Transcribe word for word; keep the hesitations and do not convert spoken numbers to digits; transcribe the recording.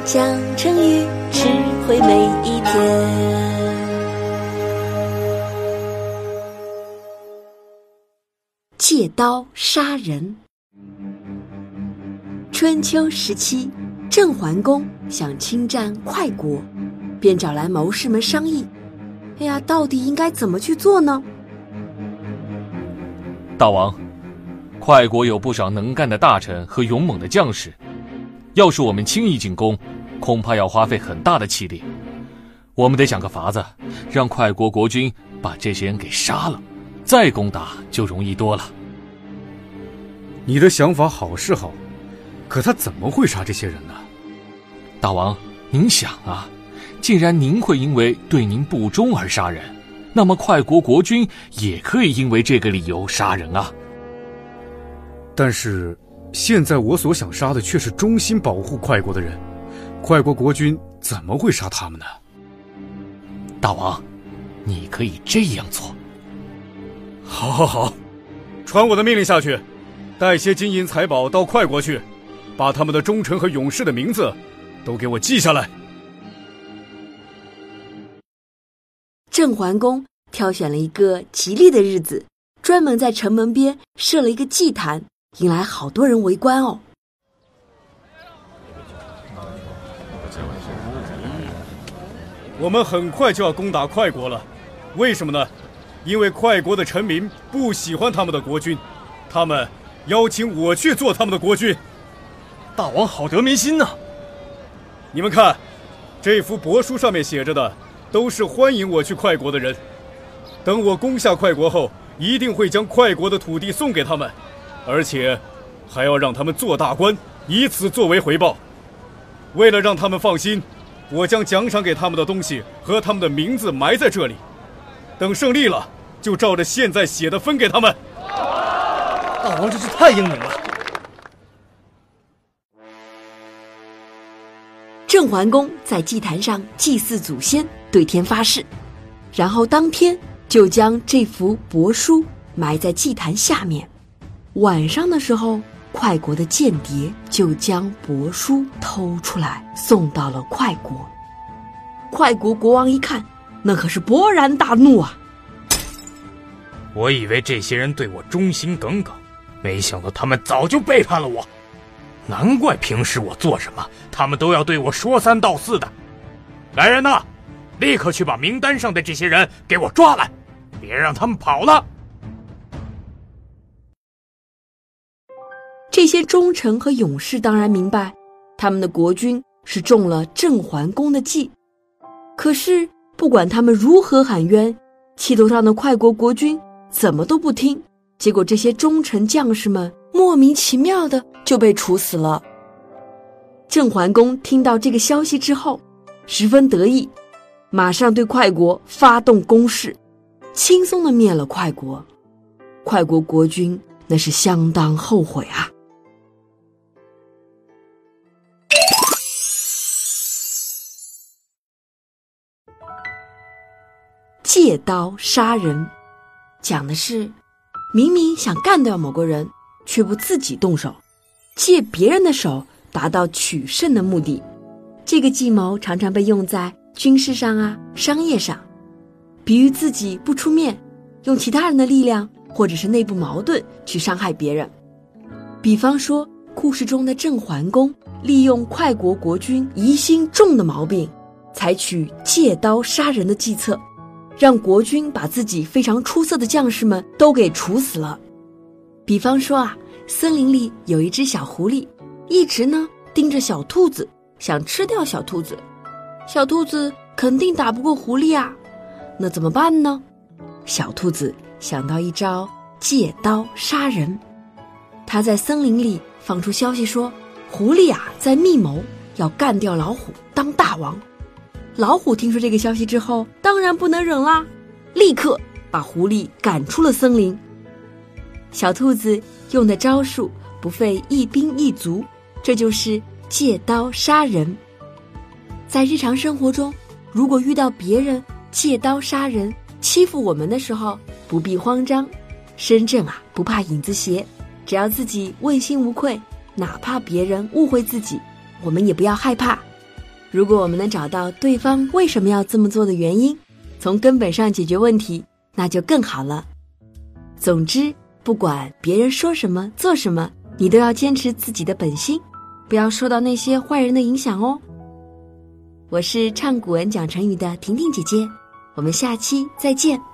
讲成语，智慧每一天。借刀杀人。春秋时期，郑桓公想侵占快国，便找来谋士们商议，哎呀，到底应该怎么去做呢？ 大王，快国有不少能干的大臣和勇猛的将士，要是我们轻易进攻，恐怕要花费很大的气力。我们得想个法子，让快国国君把这些人给杀了，再攻打就容易多了。 你的想法好是好，可他怎么会杀这些人呢？ 大王，您想啊，既然您会因为对您不忠而杀人，那么快国国君也可以因为这个理由杀人啊。 但是现在我所想杀的却是忠心保护快国的人，快国国君怎么会杀他们呢？ 大王，你可以这样做。 好好好，传我的命令下去，带些金银财宝到快国去，把他们的忠臣和勇士的名字都给我记下来。 郑桓公挑选了一个吉利的日子，专门在城门边设了一个祭坛，引来好多人围观哦。 我们很快就要攻打快国了，为什么呢？因为快国的臣民不喜欢他们的国君，他们邀请我去做他们的国君。 大王好得民心啊！ 你们看，这幅帛书上面写着的都是欢迎我去快国的人。等我攻下快国后，一定会将快国的土地送给他们，而且还要让他们做大官，以此作为回报。为了让他们放心，我将奖赏给他们的东西和他们的名字埋在这里，等胜利了，就照着现在写的分给他们。 大王真是太英明了。 郑桓公在祭坛上祭祀祖先，对天发誓，然后当天就将这幅帛书埋在祭坛下面。晚上的时候，快国的间谍就将帛书偷出来，送到了快国。快国国王一看，那可是勃然大怒啊！ 我以为这些人对我忠心耿耿，没想到他们早就背叛了我。难怪平时我做什么，他们都要对我说三道四的。来人呐，立刻去把名单上的这些人给我抓来，别让他们跑了。 这些忠臣和勇士当然明白，他们的国君是中了郑桓公的计。可是不管他们如何喊冤，气头上的快国国君怎么都不听，结果这些忠臣将士们莫名其妙的就被处死了。郑桓公听到这个消息之后，十分得意，马上对快国发动攻势，轻松的灭了快国。快国国君那是相当后悔啊。借刀杀人，讲的是明明想干掉某个人，却不自己动手，借别人的手达到取胜的目的。这个计谋常常被用在军事上啊、商业上，比喻自己不出面，用其他人的力量或者是内部矛盾去伤害别人。比方说故事中的郑桓公利用快国国君疑心重的毛病，采取借刀杀人的计策，让国君把自己非常出色的将士们都给处死了。比方说啊，森林里有一只小狐狸，一直呢盯着小兔子，想吃掉小兔子。小兔子肯定打不过狐狸啊，那怎么办呢？小兔子想到一招借刀杀人。他在森林里放出消息说，狐狸啊在密谋要干掉老虎当大王。老虎听说这个消息之后，当然不能忍啦，立刻把狐狸赶出了森林。小兔子用的招数不费一兵一卒，这就是借刀杀人。在日常生活中，如果遇到别人借刀杀人欺负我们的时候，不必慌张，身正啊不怕影子斜，只要自己问心无愧，哪怕别人误会自己，我们也不要害怕， 如果我们能找到对方为什么要这么做的原因，从根本上解决问题，那就更好了。总之，不管别人说什么做什么，你都要坚持自己的本心，不要受到那些坏人的影响哦。我是唱古文讲成语的婷婷姐姐，我们下期再见。